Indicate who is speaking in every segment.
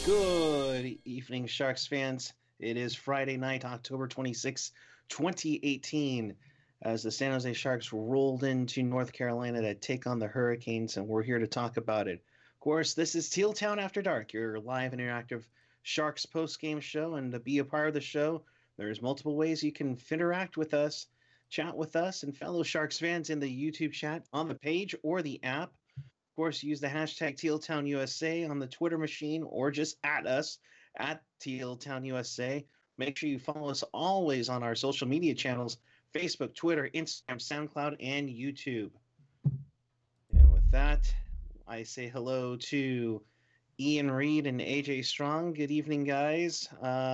Speaker 1: Good evening, Sharks fans. It is Friday night, October 26, 2018, as the San Jose Sharks rolled into North Carolina to take on the Hurricanes, and we're here to talk about it. Of course, this is Teal Town After Dark, your live and interactive Sharks post-game show, and to be a part of the show, there's multiple ways you can interact with us, chat with us, and fellow Sharks fans in the YouTube chat on the page or the app. Of course, use the hashtag TealTownUSA on the Twitter machine or just at us at TealTownUSA. Make sure you follow us always on our social media channels, Facebook, Twitter, Instagram, SoundCloud, and YouTube. And with that, I say hello to Ian Reed and AJ Strong. Good evening, guys.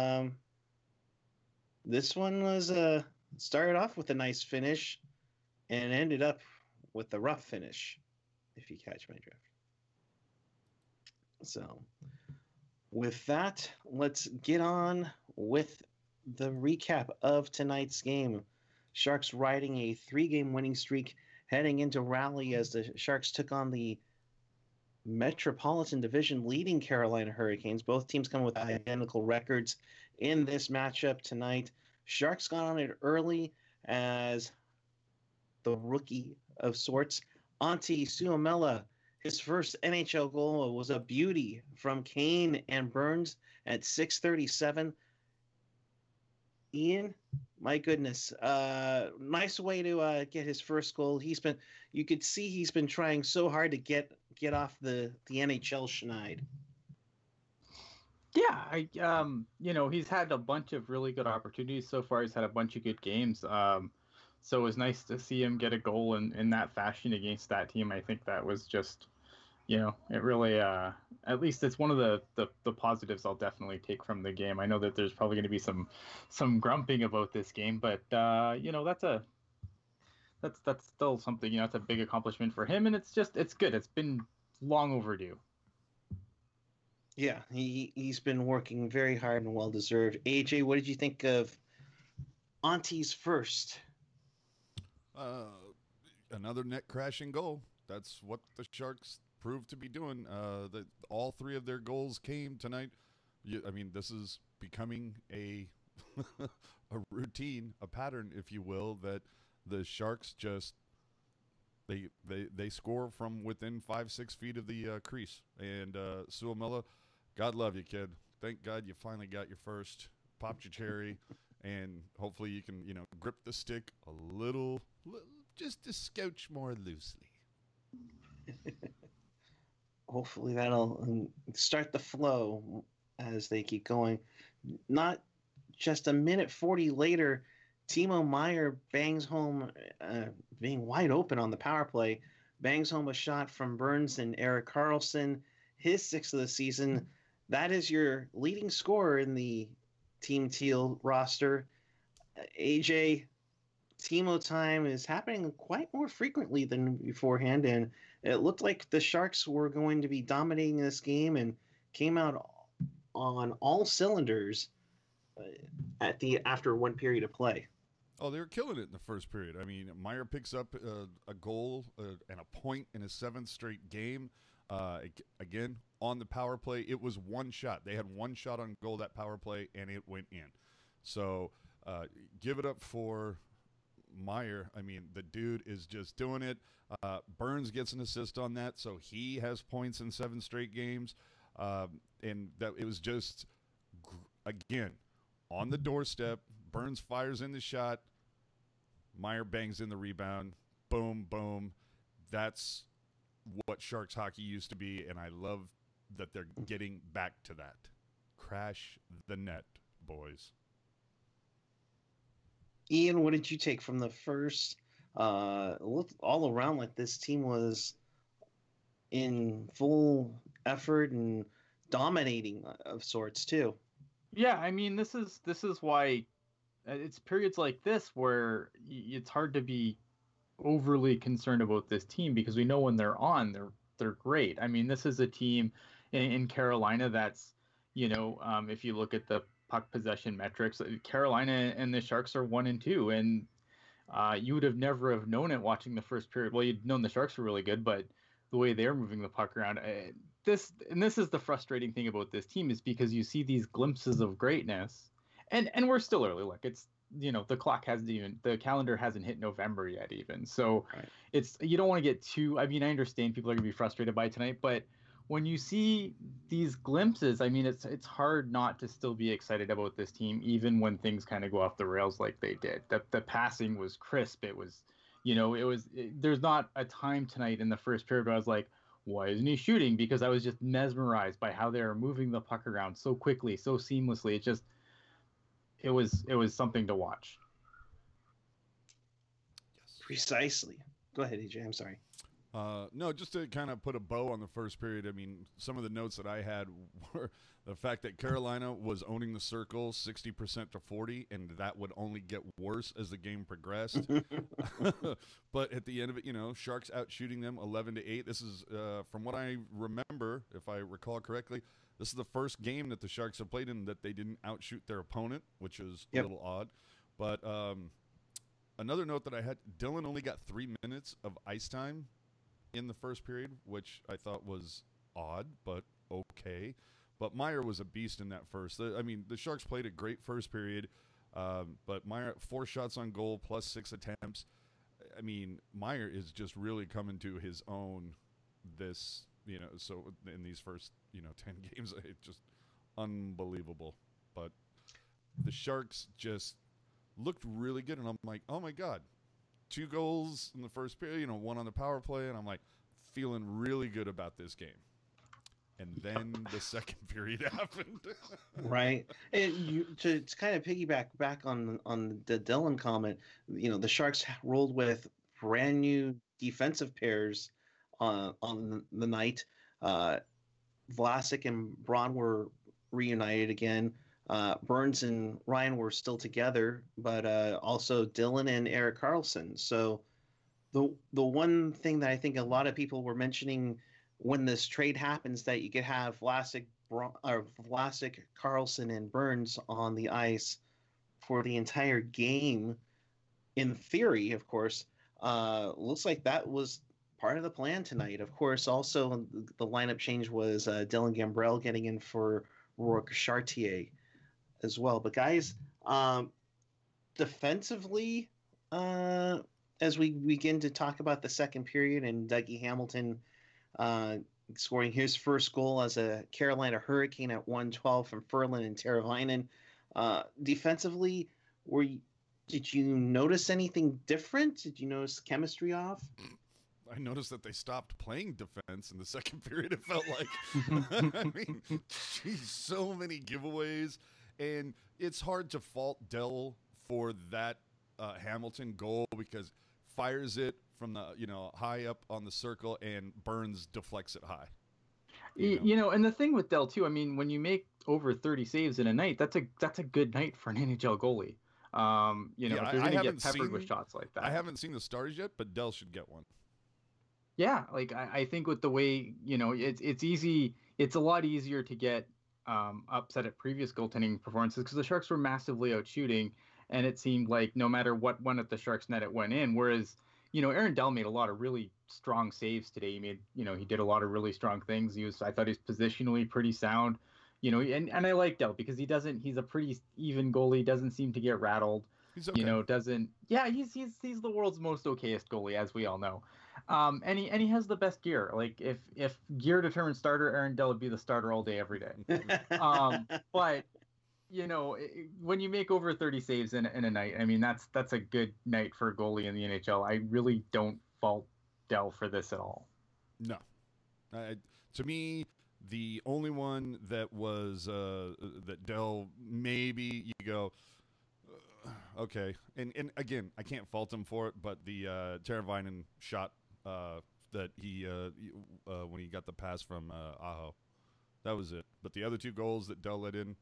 Speaker 1: This one was started off with a nice finish and ended up with a rough finish, if you catch my drift. So, with that, let's get on with the recap of tonight's game. Sharks riding a 3-game winning streak heading into Raleigh as the Sharks took on the Metropolitan Division leading Carolina Hurricanes. Both teams come with identical records in this matchup tonight. Sharks got on it early as the rookie of sorts, Antti Suomela. His first NHL goal was a beauty from Kane and Burns at 6:37. Ian, my goodness, nice way to get his first goal. You could see he's been trying so hard to get off the NHL schneid.
Speaker 2: Yeah, he's had a bunch of really good opportunities so far. He's had a bunch of good games. So it was nice to see him get a goal in that fashion against that team. I think that was just, it really, at least it's one of the positives I'll definitely take from the game. I know that there's probably going to be some grumping about this game, but that's still something. It's a big accomplishment for him, and it's good. It's been long overdue.
Speaker 1: Yeah, he's been working very hard and well deserved. AJ, what did you think of Auntie's first?
Speaker 3: Another net crashing goal. That's what the Sharks proved to be doing. All three of their goals came tonight. This is becoming a a routine, a pattern, if you will, that the Sharks just they score from within 5-6 feet of the crease. And Suomela, God love you, kid. Thank God you finally got your first. Popped your cherry. And hopefully you can, grip the stick a little, just a scotch more loosely.
Speaker 1: Hopefully that'll start the flow as they keep going. Not just a minute 40 later, Timo Meier bangs home, being wide open on the power play, bangs home a shot from Burns and Erik Karlsson, his 6th of the season. That is your leading scorer in the Team Teal roster. AJ, Timo time is happening quite more frequently than beforehand, and it looked like the Sharks were going to be dominating this game and came out on all cylinders after one period of play.
Speaker 3: Oh, they were killing it in the first period. I mean, Meier picks up a goal and a point in his 7th straight game. Again, on the power play, it was one shot. They had one shot on goal, that power play, and it went in. So give it up for Meier. I mean, the dude is just doing it. Burns gets an assist on that, so he has points in 7 straight games. And that it was just, again, on the doorstep. Burns fires in the shot. Meier bangs in the rebound. Boom, boom. That's what Sharks hockey used to be, and I love that they're getting back to that. Crash the net, boys.
Speaker 1: Ian, what did you take from the first? Looked all around like this team was in full effort and dominating of sorts too.
Speaker 2: Yeah, I mean, this is why it's periods like this where it's hard to be overly concerned about this team, because we know when they're on, they're great. I mean, this is a team in Carolina that's, if you look at the puck possession metrics, Carolina and the Sharks are 1 and 2, and you would have never have known it watching the first period. Well, you'd known the Sharks were really good, but the way they're moving the puck around. This is the frustrating thing about this team, is because you see these glimpses of greatness, and we're still early. Look, it's, the calendar hasn't hit November yet even. So
Speaker 1: Right.
Speaker 2: it's, you don't want to get too, I mean, I understand people are going to be frustrated by tonight, but when you see these glimpses, I mean, it's hard not to still be excited about this team, even when things kind of go off the rails like they did. The passing was crisp. It was, there's not a time tonight in the first period where I was like, why isn't he shooting? Because I was just mesmerized by how they were moving the puck around so quickly, so seamlessly. It was something to watch.
Speaker 3: Yes.
Speaker 1: Precisely. Go ahead, AJ. I'm sorry.
Speaker 3: No, just to kind of put a bow on the first period, I mean, some of the notes that I had were the fact that Carolina was owning the circle 60% to 40, and that would only get worse as the game progressed. But at the end of it, Sharks out shooting them 11-8. This is, from what I remember, if I recall correctly, this is the first game that the Sharks have played in that they didn't outshoot their opponent, which is a little odd. But another note that I had, Dylan only got 3 minutes of ice time in the first period, which I thought was odd, but okay. But Meier was a beast in that first. The Sharks played a great first period, but Meier, 4 shots on goal plus 6 attempts. I mean, Meier is just really coming to his own so in these first, 10 games, it's just unbelievable. But the Sharks just looked really good, and I'm like, oh my God. 2 goals in the first period, 1 on the power play, and I'm like feeling really good about this game. And then the second period happened.
Speaker 1: Right. And to kind of piggyback back on the Dylan comment, the Sharks rolled with brand new defensive pairs on the night. Vlasic and Braun were reunited again. Burns and Ryan were still together, but also Dylan and Erik Karlsson. So the one thing that I think a lot of people were mentioning when this trade happens, that you could have Vlasic, Karlsson, and Burns on the ice for the entire game. In theory, of course, looks like that was part of the plan tonight. Of course, also the lineup change was Dylan Gambrell getting in for Rourke Chartier as well. But guys, defensively, as we begin to talk about the second period and Dougie Hamilton scoring his first goal as a Carolina Hurricane at 1:12 from Ferland and Teravainen, defensively, did you notice anything different? Did you notice chemistry off?
Speaker 3: I noticed that they stopped playing defense in the second period, it felt like. I mean, geez, so many giveaways. And it's hard to fault Dell for that Hamilton goal, because fires it from the high up on the circle, and Burns deflects it high.
Speaker 2: And the thing with Dell too, I mean, when you make over 30 saves in a night, that's a good night for an NHL goalie. If you're going to get peppered with shots like that.
Speaker 3: I haven't seen the stars yet, but Dell should get one.
Speaker 2: Yeah, like I think with the way, it's easy. It's a lot easier to get upset at previous goaltending performances, because the Sharks were massively out shooting, and it seemed like no matter what went at the Sharks net, it went in. Whereas, Aaron Dell made a lot of really strong saves today. He made, he did a lot of really strong things. I thought he was positionally pretty sound, and I like Dell because he's a pretty even goalie, doesn't seem to get rattled.
Speaker 3: He's okay.
Speaker 2: He's the world's most okayest goalie, as we all know. And he has the best gear. Like if gear determines starter, Aaron Dell would be the starter all day, every day. But when you make over 30 saves in a night, I mean that's a good night for a goalie in the NHL. I really don't fault Dell for this at all.
Speaker 3: No, to me, the only one that was that Dell, maybe you go. Okay, and again, I can't fault him for it, but the Teravainen shot that he when he got the pass from Aho, that was it. But the other 2 goals that Dell let in,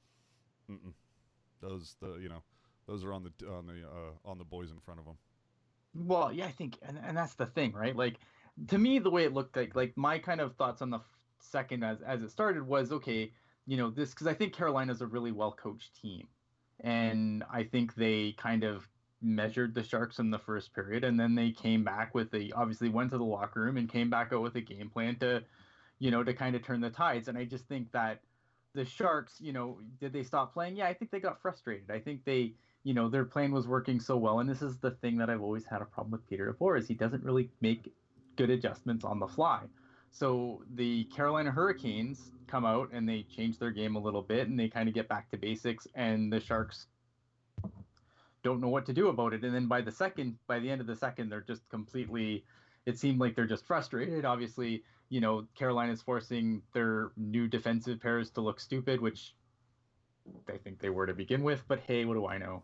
Speaker 3: those are on the boys in front of him.
Speaker 2: Well, yeah, I think, and that's the thing, right? Like, to me, the way it looked like my kind of thoughts on the second as it started was, okay, this, because I think Carolina's a really well coached team. And I think they kind of measured the Sharks in the first period, and then they came back with obviously went to the locker room and came back out with a game plan to, to kind of turn the tides. And I just think that the Sharks, did they stop playing? Yeah, I think they got frustrated. I think they, their plan was working so well. And this is the thing that I've always had a problem with Peter DeBoer, is he doesn't really make good adjustments on the fly. So the Carolina Hurricanes come out and they change their game a little bit and they kind of get back to basics, and the Sharks don't know what to do about it. And then by the end of the second, they're just completely, it seemed like they're just frustrated. Obviously, Carolina's forcing their new defensive pairs to look stupid, which I think they were to begin with, but hey, what do I know?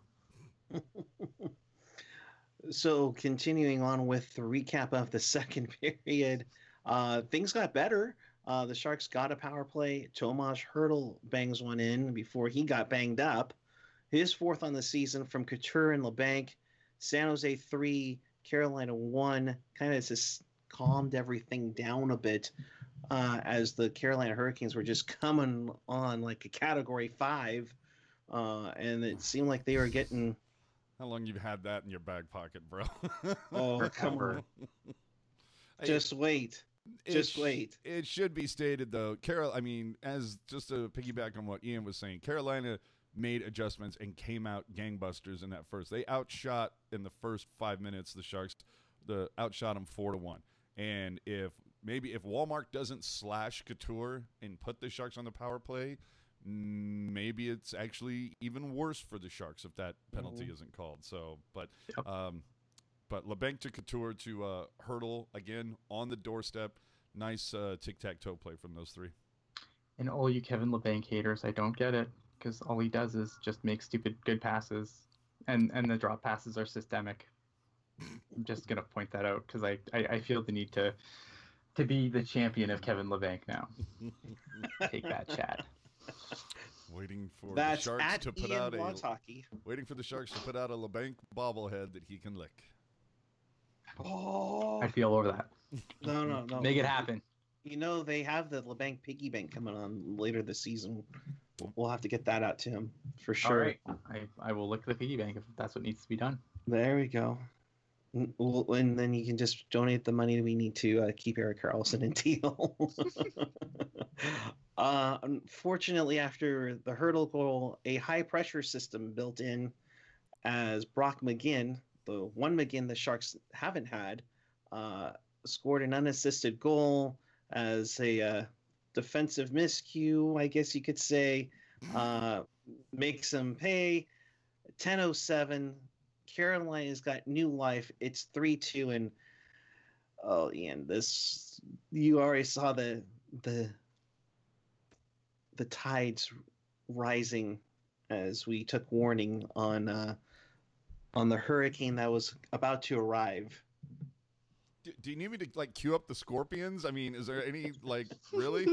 Speaker 1: So continuing on with the recap of the second period, things got better. The Sharks got a power play. Tomas Hertl bangs one in before he got banged up. His fourth on the season from Couture and LeBanc. San Jose 3, Carolina 1. Kind of just calmed everything down a bit as the Carolina Hurricanes were just coming on like a Category 5. And it seemed like they were getting...
Speaker 3: How long you've had that in your back pocket, bro?
Speaker 1: Oh, come on. Just wait. Just wait.
Speaker 3: It should be stated, though, as just to piggyback on what Ian was saying, Carolina made adjustments and came out gangbusters in that first. They outshot in the first 5 minutes the Sharks. Outshot them 4-1. And if Walmart doesn't slash Couture and put the Sharks on the power play, maybe it's actually even worse for the Sharks if that penalty isn't called. So, but LeBanc to Couture to Hertl again on the doorstep. Nice tic-tac-toe play from those three.
Speaker 2: And all you Kevin LeBanc haters, I don't get it, because all he does is just make stupid good passes, and the drop passes are systemic. I'm just gonna point that out because I feel the need to be the champion of Kevin LeBanc now. Take that, Chad.
Speaker 3: Waiting for
Speaker 1: the
Speaker 3: Sharks to put out
Speaker 1: waiting
Speaker 3: for the Sharks to put out a LeBanc bobblehead that he can lick.
Speaker 1: Oh,
Speaker 2: I'd be all over that.
Speaker 1: No.
Speaker 2: Make it happen.
Speaker 1: They have the LeBanc piggy bank coming on later this season. We'll have to get that out to him for sure.
Speaker 2: All right. I will lick the piggy bank if that's what needs to be done.
Speaker 1: There we go. And then you can just donate the money we need to keep Erik Karlsson in deal. Unfortunately, after the Hertl goal, a high-pressure system built in as Brock McGinn, the one McGinn the Sharks haven't had, scored an unassisted goal as a defensive miscue, I guess you could say, makes them pay. 10:07. Carolina's got new life. It's 3-2, and Ian, you already saw the tides rising as we took warning on the hurricane that was about to arrive.
Speaker 3: Do you need me to queue up the Scorpions? I mean, is there any really?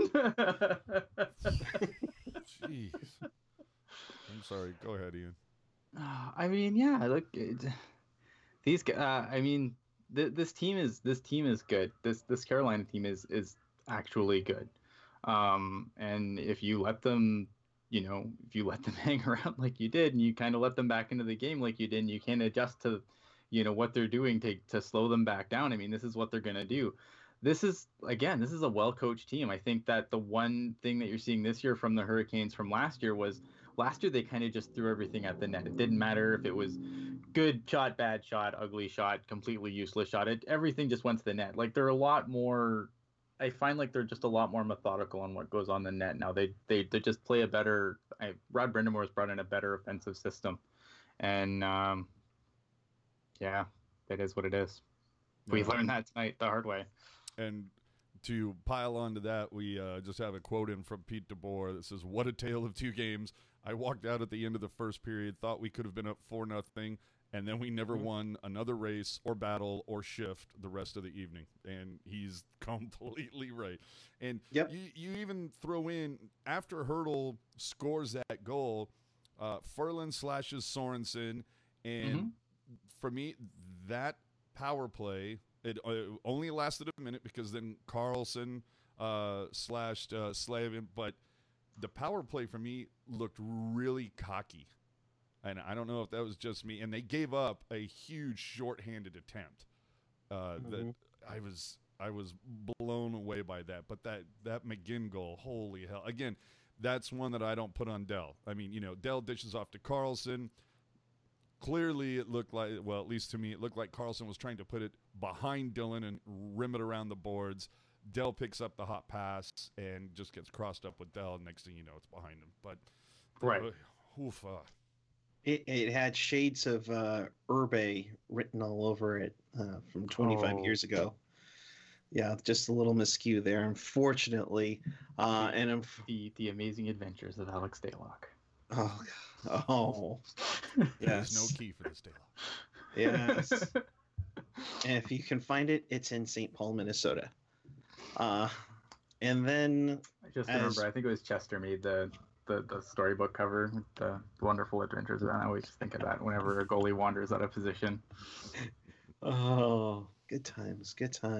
Speaker 3: Jeez. I'm sorry. Go ahead, Ian.
Speaker 2: I mean, yeah. Look, these. I mean, this team is good. This Carolina team is actually good. And if you let them, hang around like you did, and you kind of let them back into the game like you did, and you can adjust to, what they're doing to slow them back down. I mean, this is what they're gonna do. This is a well-coached team. I think that the one thing that you're seeing this year from the Hurricanes from last year they kind of just threw everything at the net. It didn't matter if it was good shot, bad shot, ugly shot, completely useless shot. Everything just went to the net. They're a lot more. I find they're just a lot more methodical on what goes on the net now. They just play a better. Rod Brind'Amour has brought in a better offensive system, and yeah, it is what it is. We learned that tonight the hard way.
Speaker 3: And to pile onto that, we just have a quote in from Pete DeBoer that says, "What a tale of two games. I walked out at the end of the first period, thought we could have been up 4-0, and then we never won another race or battle or shift the rest of the evening." And he's completely right. And you even throw in, after Hertl scores that goal, Ferland slashes Sorensen, and for me, that power play, it only lasted a minute because then Karlsson slashed Slavin, but the power play for me looked really cocky. And I don't know if that was just me. And they gave up a huge shorthanded attempt. That I was blown away by that. But that McGinn goal, holy hell! Again, that's one that I don't put on Dell. I mean, Dell dishes off to Carlson. Clearly, it looked like, well, at least to me, it looked like Carlson was trying to put it behind Dylan and rim it around the boards. Dell picks up the hot pass and just gets crossed up with Dell. Next thing you know, it's behind him. But
Speaker 2: Right.
Speaker 1: It had shades of Urbe written all over it from 25 years ago. Yeah, just a little miscue there, unfortunately.
Speaker 2: The Amazing Adventures of Alex Daylock.
Speaker 1: Yes.
Speaker 3: There's no key for this Daylock.
Speaker 1: Yes. And if you can find it, it's in St. Paul, Minnesota. And then
Speaker 2: I just remember, I think it was Chester made the storybook cover, the Wonderful Adventures, and I always think of that whenever a goalie wanders out of position.
Speaker 1: Oh, good times.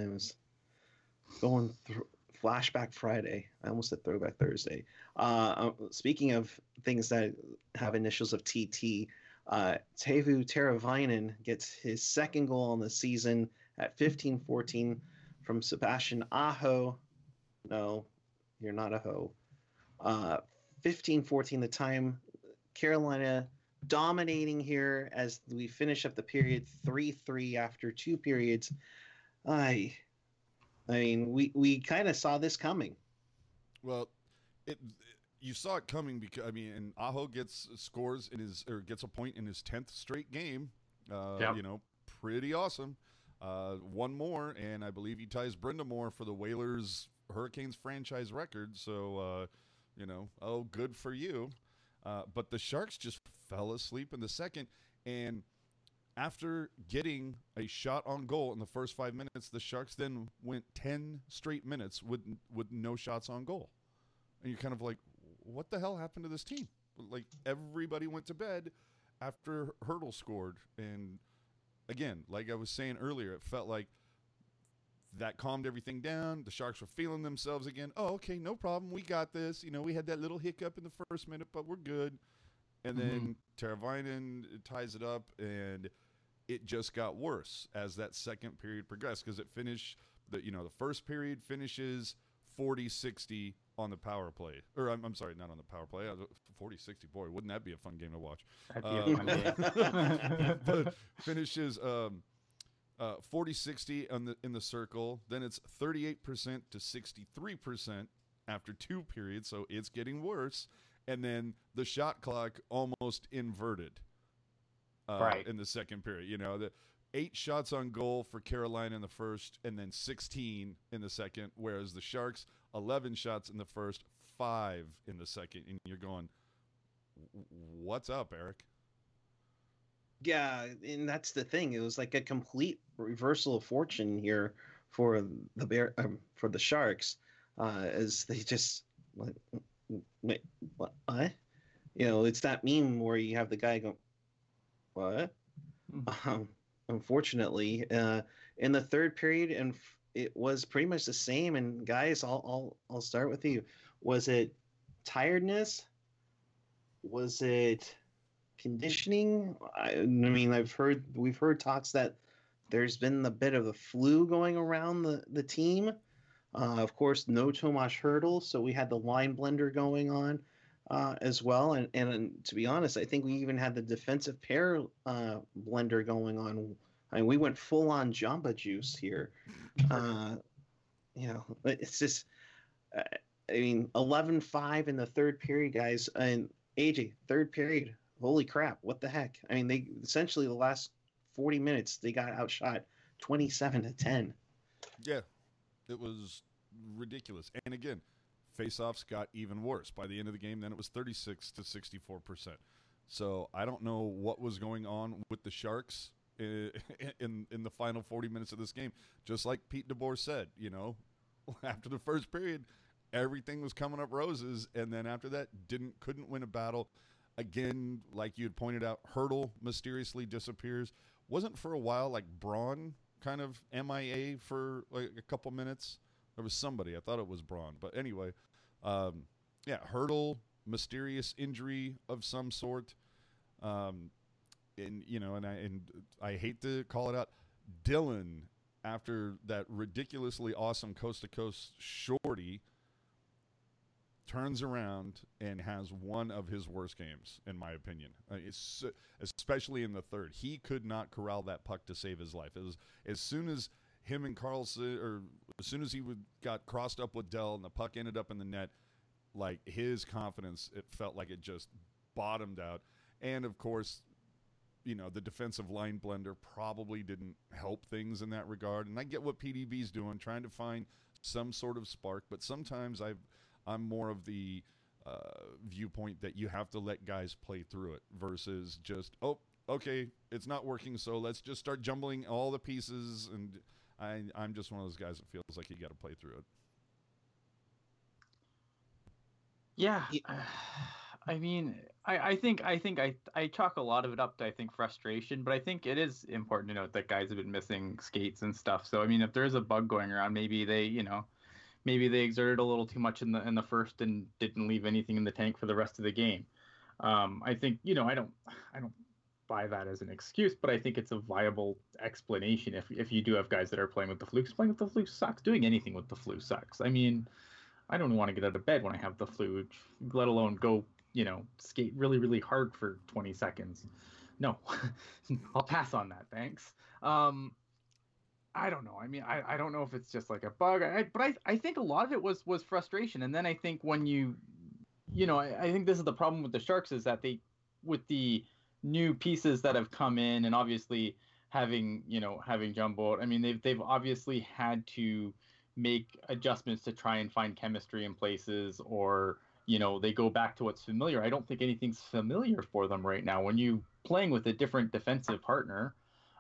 Speaker 1: Going through Flashback Friday. I almost said Throwback Thursday. Speaking of things that have initials of TT, Teuvo Teravainen gets his second goal on the season at 15-14 from Sebastian Aho. No, you're not Aho. 15-14 the time. Carolina dominating here as we finish up the period 3-3 after 2 periods. I mean, we kind of saw this coming.
Speaker 3: Well, you saw it coming because and Aho gets a point in his 10th straight game.
Speaker 2: Yep.
Speaker 3: Pretty awesome. One more, and I believe he ties Brind'Amour for the Whalers Hurricanes franchise record. So, good for you. But the Sharks just fell asleep in the second, and after getting a shot on goal in the first 5 minutes, the Sharks then went 10 straight minutes with no shots on goal. And you're kind of like, what the hell happened to this team? Like, everybody went to bed after Hertl scored. And again, like I was saying earlier, it felt like that calmed everything down. The Sharks were feeling themselves again. Oh, okay, no problem. We got this. We had that little hiccup in the first minute, but we're good. And then Teravainen ties it up, and it just got worse as that second period progressed because it finished the first period finishes 40-60 on the power play. Or I'm sorry, not on the power play. 40-60. Boy, wouldn't that be a fun game to watch?
Speaker 2: That'd be a fun game.
Speaker 3: But finishes 40-60 in the circle. Then it's 38% to 63% after 2 periods, so it's getting worse. And then the shot clock almost inverted in the second period. The 8 shots on goal for Carolina in the first, and then 16 in the second, whereas the Sharks, 11 shots in the first, 5 in the second. And you're going, what's up, Eric?
Speaker 1: Yeah, and that's the thing. It was like a complete reversal of fortune here for the Sharks, as they just wait, what? It's that meme where you have the guy go, what? Unfortunately, in the third period, and it was pretty much the same. And guys, I'll start with you. Was it tiredness? Was it conditioning? We've heard talks that there's been a bit of a flu going around the team. Of course, no Tomas Hertl, so we had the line blender going on as well. And to be honest, I think we even had the defensive pair blender going on. I mean, we went full on Jamba Juice here. It's just, 11-5 in the third period, guys. And AJ, third period. Holy crap! What the heck? I mean, they essentially the last 40 minutes they got outshot 27-10.
Speaker 3: Yeah, it was ridiculous. And again, faceoffs got even worse. By the end of the game, then it was 36 to 64%. So I don't know what was going on with the Sharks in the final 40 minutes of this game. Just like Pete DeBoer said, after the first period, everything was coming up roses, and then after that, couldn't win a battle. Again, like you had pointed out, Hertl mysteriously disappears. Wasn't for a while like Braun kind of MIA for like a couple minutes. There was somebody. I thought it was Braun. But anyway, Hertl, mysterious injury of some sort. And I hate to call it out, Dylan, after that ridiculously awesome coast to coast shorty, turns around and has one of his worst games, in my opinion. Especially in the third, he could not corral that puck to save his life. It was as soon as him and Carlson, or as soon as he got crossed up with Dell and the puck ended up in the net, like his confidence, it felt like it just bottomed out. And of course, the defensive line blender probably didn't help things in that regard. And I get what PDB's doing, trying to find some sort of spark, but sometimes I'm more of the viewpoint that you have to let guys play through it versus just, oh, okay, it's not working, so let's just start jumbling all the pieces. And I'm just one of those guys that feels like you got to play through it.
Speaker 2: Yeah. I mean, I think I chalk a lot of it up to, I think, frustration, but I think it is important to note that guys have been missing skates and stuff. So I mean, if there's a bug going around, maybe they exerted a little too much in the first and didn't leave anything in the tank for the rest of the game. I think I don't buy that as an excuse, but I think it's a viable explanation if you do have guys that are playing with the flu. Playing with the flu sucks. Doing anything with the flu sucks. I mean, I don't want to get out of bed when I have the flu, let alone go skate really, really hard for 20 seconds. No, I'll pass on that. Thanks. I don't know. I mean, I don't know if it's just like a bug, but I think a lot of it was frustration. And then I think when I think this is the problem with the Sharks is that with the new pieces that have come in and obviously having Jumbo, I mean, they've obviously had to make adjustments to try and find chemistry in places, or they go back to what's familiar. I don't think anything's familiar for them right now. When you playing with a different defensive partner,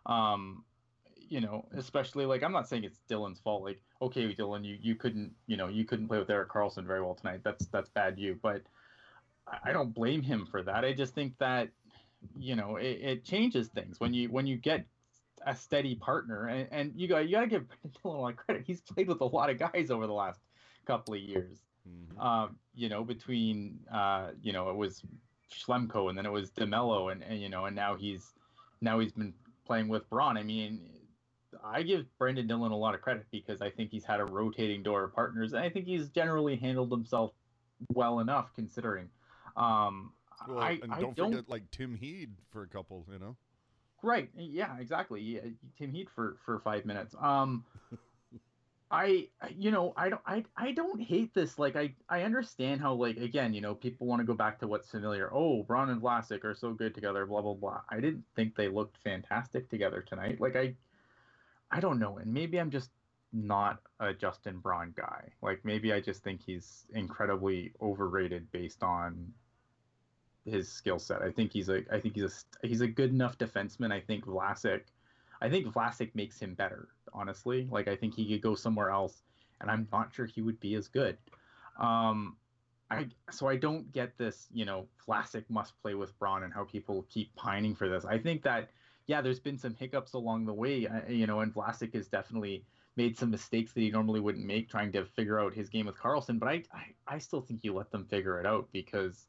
Speaker 2: especially, like, I'm not saying it's Dylan's fault. Like, okay, Dylan, you couldn't play with Erik Karlsson very well tonight. That's bad you. But I don't blame him for that. I just think that it changes things when you get a steady partner, and you got to give Brendan Dillon a lot of credit. He's played with a lot of guys over the last couple of years. Mm-hmm. Between it was Schlemko, and then it was DeMello, and now he's been playing with Braun. I mean, I give Brendan Dillon a lot of credit because I think he's had a rotating door of partners, and I think he's generally handled himself well enough considering.
Speaker 3: Don't forget, like, Tim Heed for a couple,
Speaker 2: Right. Yeah, exactly. Yeah, Tim Heed for 5 minutes. I don't hate this. Like, I understand how, like, again, people want to go back to what's familiar. Oh, Braun and Vlasic are so good together, blah, blah, blah. I didn't think they looked fantastic together tonight. Like, I don't know. And maybe I'm just not a Justin Braun guy. Like, maybe I just think he's incredibly overrated based on his skill set. I think he's a good enough defenseman. I think Vlasic makes him better, honestly. Like, I think he could go somewhere else, and I'm not sure he would be as good. So I don't get this, Vlasic must play with Braun and how people keep pining for this. I think that, yeah, there's been some hiccups along the way, and Vlasic has definitely made some mistakes that he normally wouldn't make trying to figure out his game with Karlsson, but I still think you let them figure it out because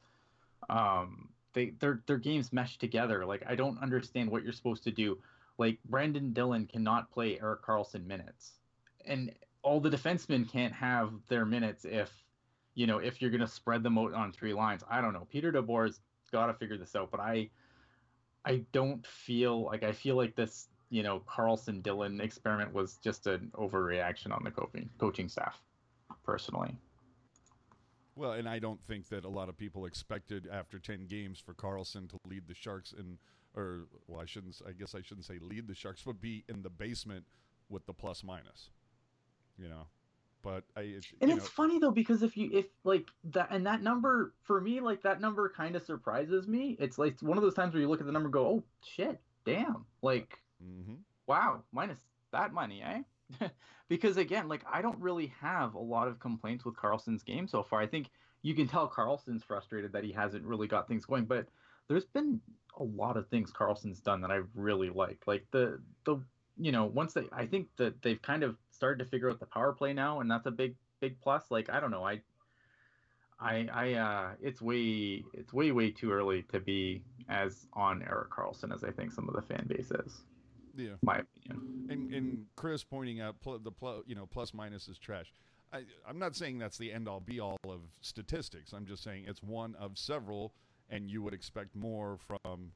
Speaker 2: their games mesh together. Like, I don't understand what you're supposed to do. Like, Brendan Dillon cannot play Erik Karlsson minutes, and all the defensemen can't have their minutes if you're going to spread them out on 3 lines. I don't know. Peter DeBoer's got to figure this out, but I don't feel like, I feel like this, Karlsson Dillon experiment was just an overreaction on the coaching staff, personally.
Speaker 3: Well, and I don't think that a lot of people expected after 10 games for Karlsson to lead the Sharks I guess I shouldn't say lead the Sharks, but be in the basement with the plus minus, But it's
Speaker 2: funny though, because if like that, and that number for me, like, that number kind of surprises me. It's like one of those times where you look at the number and go, oh shit, damn, like, mm-hmm. Wow, minus that money, eh? Because again, like, I don't really have a lot of complaints with Karlsson's game so far. I think you can tell Karlsson's frustrated that he hasn't really got things going, but there's been a lot of things Karlsson's done that I really liked. Like the once I think that they've kind of started to figure out the power play now, and that's a big plus. Like, I don't know, It's way too early to be as on Erik Karlsson as I think some of the fan base is.
Speaker 3: Yeah.
Speaker 2: My opinion.
Speaker 3: And Chris pointing out plus minus is trash. I'm not saying that's the end all be all of statistics. I'm just saying it's one of several, and you would expect more from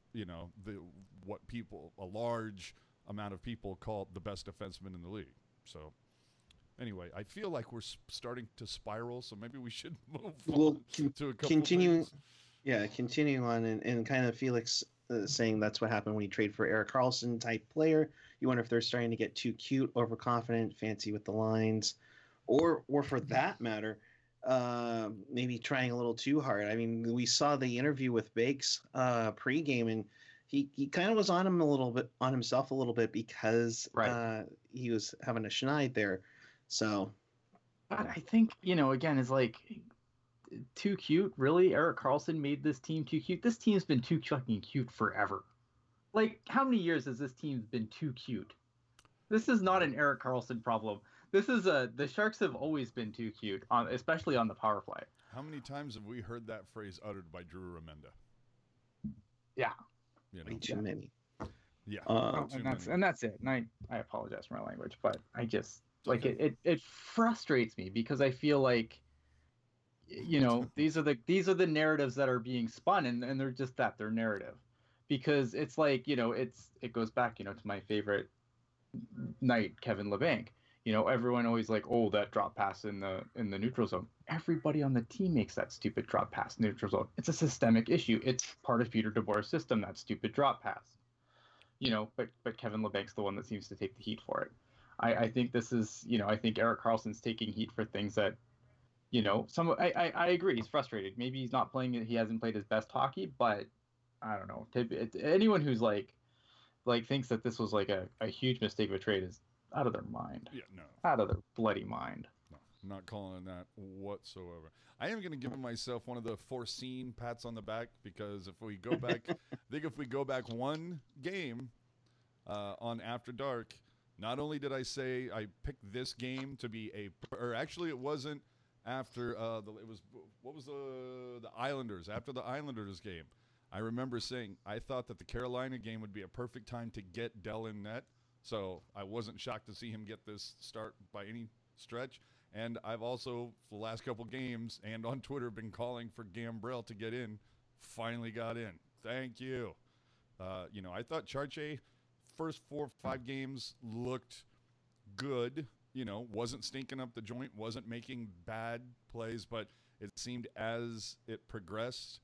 Speaker 3: a large amount of people call the best defenseman in the league. So anyway, I feel like we're starting to spiral, so maybe we should move on to a couple
Speaker 1: continuing.
Speaker 3: things.
Speaker 1: Yeah, continuing on, and kind of Felix saying that's what happened when you trade for Erik Karlsson type player. You wonder if they're starting to get too cute, overconfident, fancy with the lines, or for that matter, maybe trying a little too hard. I mean, we saw the interview with Bakes pregame, and he kind of was on himself a little bit because he was having a schneid there. So,
Speaker 2: but I think again, is like too cute. Really, Erik Karlsson made this team too cute. This team's been too fucking cute forever. Like, how many years has this team been too cute? This is not an Erik Karlsson problem. This is the Sharks have always been too cute, especially on the power play.
Speaker 3: How many times have we heard that phrase uttered by Drew Remenda?
Speaker 2: Yeah,
Speaker 1: way too many.
Speaker 3: Yeah,
Speaker 2: and that's it. And I apologize for my language, but I just it frustrates me because I feel like these are the narratives that are being spun, and they're just that, they're narrative. Because it's like, it goes back, to my favorite Knight, Kevin Labanc. Everyone always like, oh, that drop pass in the neutral zone. Everybody on the team makes that stupid drop pass in the neutral zone. It's a systemic issue. It's part of Peter DeBoer's system, that stupid drop pass. But Kevin Labanc's the one that seems to take the heat for it. I think this is, I think Erik Karlsson's taking heat for things that, I agree. He's frustrated. Maybe he's not playing it. He hasn't played his best hockey, but I don't know. Anyone who's like thinks that this was like a huge mistake of a trade is out of their mind.
Speaker 3: Yeah, no.
Speaker 2: Out of their bloody mind.
Speaker 3: No, I'm not calling that whatsoever. I am going to give myself one of the foreseen pats on the back, because if we go back, I think if we go back one game on After Dark, not only did I say I picked this game to be or actually it wasn't after the Islanders, after the Islanders game. I remember saying I thought that the Carolina game would be a perfect time to get Dell in net, so I wasn't shocked to see him get this start by any stretch. And I've also, for the last couple games and on Twitter, been calling for Gambrell to get in. Finally got in. Thank you. I thought Charche first 4 or 5 games looked good. Wasn't stinking up the joint, wasn't making bad plays, but it seemed as it progressed,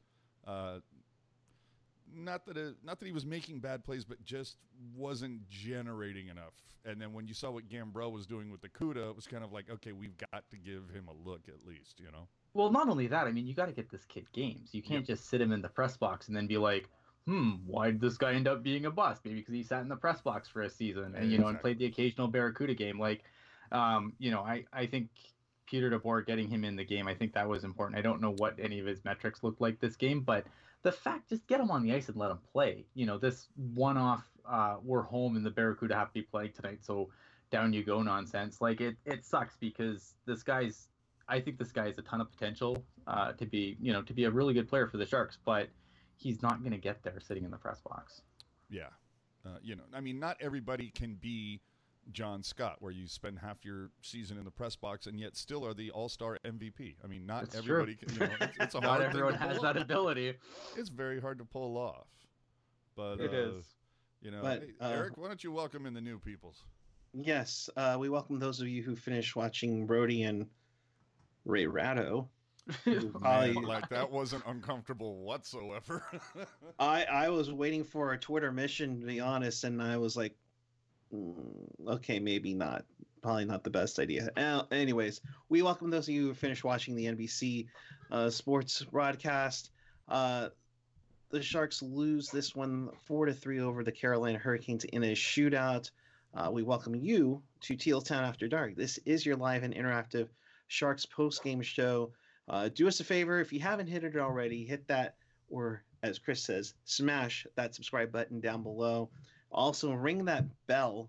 Speaker 3: not that he was making bad plays, but just wasn't generating enough. And then when you saw what Gambrell was doing with the CUDA, it was kind of like, okay, we've got to give him a look at least,
Speaker 2: Well, not only that, I mean, you got to get this kid games. You can't just sit him in the press box and then be like, why did this guy end up being a bust? Maybe because he sat in the press box for a season and, and played the occasional Barracuda game. Like, I think Peter DeBoer getting him in the game, I think that was important. I don't know what any of his metrics looked like this game, but the fact, just get him on the ice and let him play. This one-off, we're home and the Barracuda have to be playing tonight, so down you go nonsense. Like, it sucks because I think this guy has a ton of potential to be a really good player for the Sharks, but he's not going to get there sitting in the press box.
Speaker 3: Yeah. I mean, not everybody can be John Scott, where you spend half your season in the press box and yet still are the all-star MVP. I mean, not everybody can, it's a hard
Speaker 2: not everyone has that ability.
Speaker 3: It's very hard to pull off. But
Speaker 2: it is.
Speaker 3: Hey, Eric, why don't you welcome in the new peoples?
Speaker 1: Yes, we welcome those of you who finished watching Brody and Ray Ratto.
Speaker 3: Like that wasn't uncomfortable whatsoever.
Speaker 1: I was waiting for a Twitter mission, to be honest, and I was like, okay, maybe not. Probably not the best idea. Anyways, we welcome those of you who finished watching the NBC sports broadcast. The Sharks lose this one 4-3 over the Carolina Hurricanes in a shootout. We welcome you to Teal Town After Dark. This is your live and interactive Sharks post-game show. Do us a favor, if you haven't hit it already, hit that, or as Chris says, smash that subscribe button down below. Also, ring that bell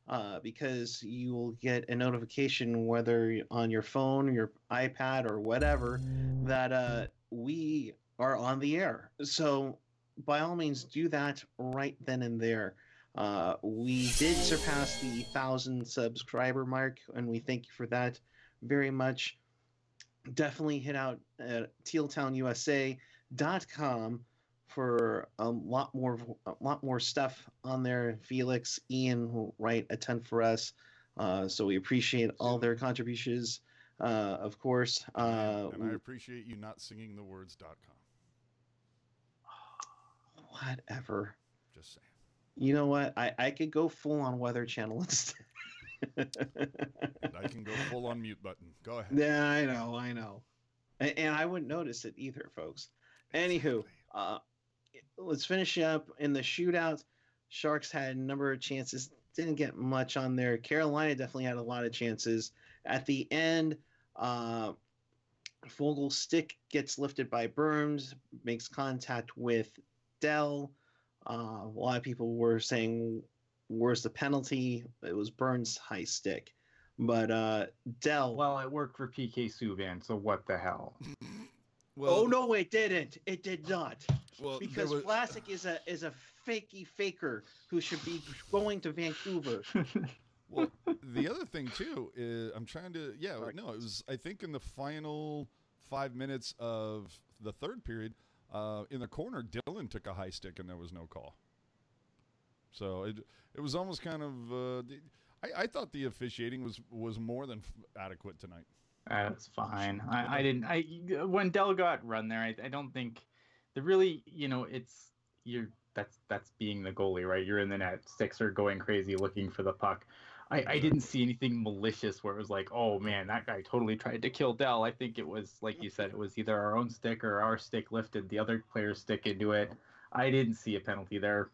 Speaker 1: because you will get a notification, whether on your phone, your iPad, or whatever, that we are on the air. So by all means, do that right then and there. We did surpass the 1,000 subscriber mark, and we thank you for that very much. Definitely hit out at tealtownusa.com for a lot more stuff on there. Felix, Ian will write a ton for us, so we appreciate all their contributions. Of course,
Speaker 3: and I appreciate you not singing the words.com.
Speaker 1: Whatever.
Speaker 3: Just saying.
Speaker 1: You know what? I could go full on Weather Channel instead.
Speaker 3: I can go full on mute button. Go ahead.
Speaker 1: Yeah, I know. And I wouldn't notice it either, folks. Anywho, let's finish up in the shootout. Sharks had a number of chances, didn't get much on there. Carolina definitely had a lot of chances. At the end, Fogel's stick gets lifted by Burns, makes contact with Dell. A lot of people were saying, where's the penalty? It was Burns' high stick. But Dell.
Speaker 2: Well, it worked for PK Subban, so what the hell?
Speaker 1: Well, oh no, it didn't. It did not.
Speaker 3: Well,
Speaker 1: because Vlasic is a fakey faker who should be going to Vancouver.
Speaker 3: Well, the other thing too is it was, I think, in the final 5 minutes of the third period, in the corner, Dylan took a high stick and there was no call. So it was almost kind of. I thought the officiating was more than adequate tonight.
Speaker 2: That's fine. I didn't. When Dell got run there, I don't think that's being the goalie, right? You're in the net, sticks are going crazy looking for the puck. I didn't see anything malicious where it was like, oh man, that guy totally tried to kill Dell. I think it was, like you said, it was either our own stick or our stick lifted the other player's stick into it. I didn't see a penalty there.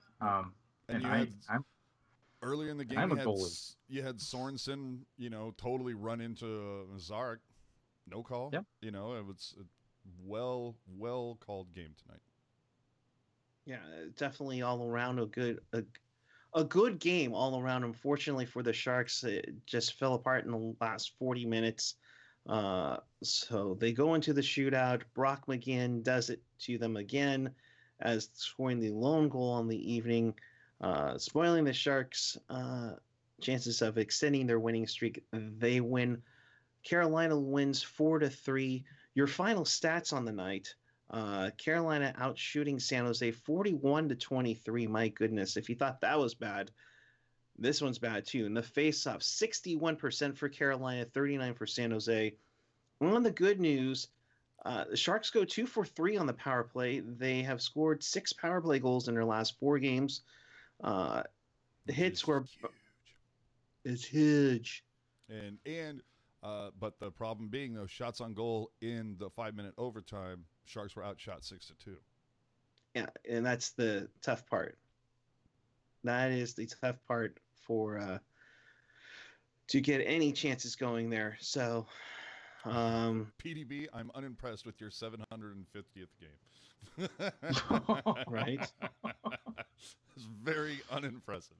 Speaker 3: Earlier in the game, you had Sorensen, totally run into Zarek. No call.
Speaker 2: Yep.
Speaker 3: It was a well called game tonight.
Speaker 1: Yeah, definitely all around a good game all around. Unfortunately for the Sharks, it just fell apart in the last 40 minutes. So they go into the shootout. Brock McGinn does it to them again as scoring the lone goal on the evening, spoiling the Sharks' chances of extending their winning streak. They win. Carolina wins 4-3. Your final stats on the night. Carolina out shooting San Jose 41-23. My goodness, if you thought that was bad, this one's bad too. And the face-off, 61% for Carolina, 39% for San Jose. On the good news, the Sharks go 2 for 3 on the power play. They have scored 6 power play goals in their last 4 games. The hits were
Speaker 3: huge.
Speaker 1: It's huge.
Speaker 3: But the problem being, those shots on goal in the 5-minute overtime, Sharks were outshot 6-2.
Speaker 1: Yeah, and that's the tough part. That is the tough part for to get any chances going there. So, PDB,
Speaker 3: I'm unimpressed with your 750th game.
Speaker 1: Right?
Speaker 3: It's very unimpressive.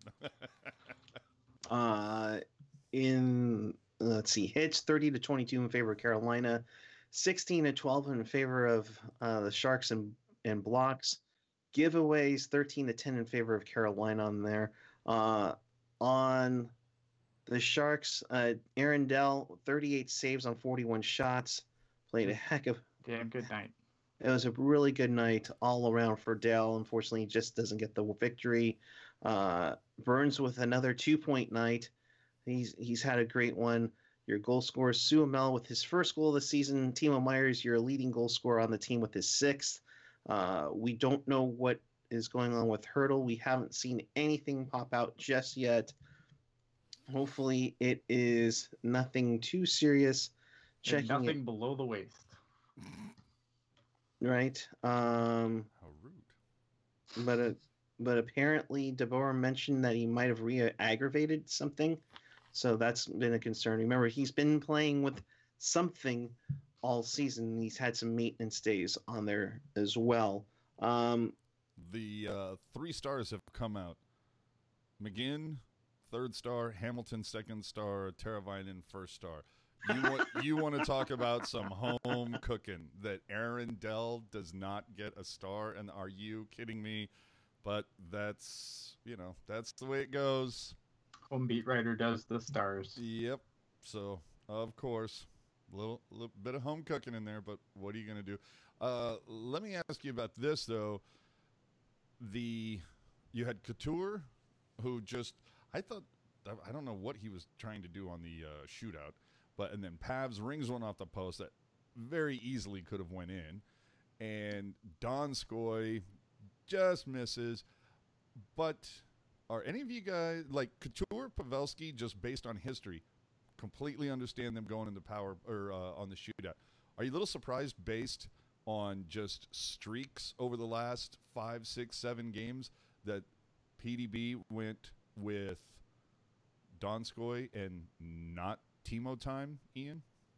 Speaker 1: Let's see, hits 30-22 in favor of Carolina, 16-12 in favor of the Sharks and blocks. Giveaways 13-10 in favor of Carolina on there. On the Sharks, Aaron Dell, 38 saves on 41 shots. Played a heck of
Speaker 2: damn good night.
Speaker 1: It was a really good night all around for Dell. Unfortunately, he just doesn't get the victory. Burns with another 2-point night. He's had a great one. Your goal scorer, Suamel, with his first goal of the season. Timo Myers, your leading goal scorer on the team with his 6th. We don't know what is going on with Hurdle. We haven't seen anything pop out just yet. Hopefully it is nothing too serious.
Speaker 2: Checking nothing below the waist.
Speaker 1: Right.
Speaker 3: How rude.
Speaker 1: But apparently DeBoer mentioned that he might have aggravated something. So that's been a concern. Remember, he's been playing with something all season. He's had some maintenance days on there as well.
Speaker 3: The 3 stars have come out. McGinn, third star, Hamilton second star, Teravainen first star. You want to talk about some home cooking that Aaron Dell does not get a star, and are you kidding me? But that's the way it goes.
Speaker 2: Home beat writer does the stars.
Speaker 3: Yep. So of course, little bit of home cooking in there, but what are you going to do? Let me ask you about this though. You had Couture, who I don't know what he was trying to do on the shootout, and then Pavs rings one off the post that very easily could have went in, and Donskoy just misses. But are any of you guys, like Couture, Pavelski, just based on history, completely understand them going in the power or on the shootout? Are you a little surprised based on just streaks over the last 5, 6, 7 games that PDB went with Donskoy and not Timo time, Ian?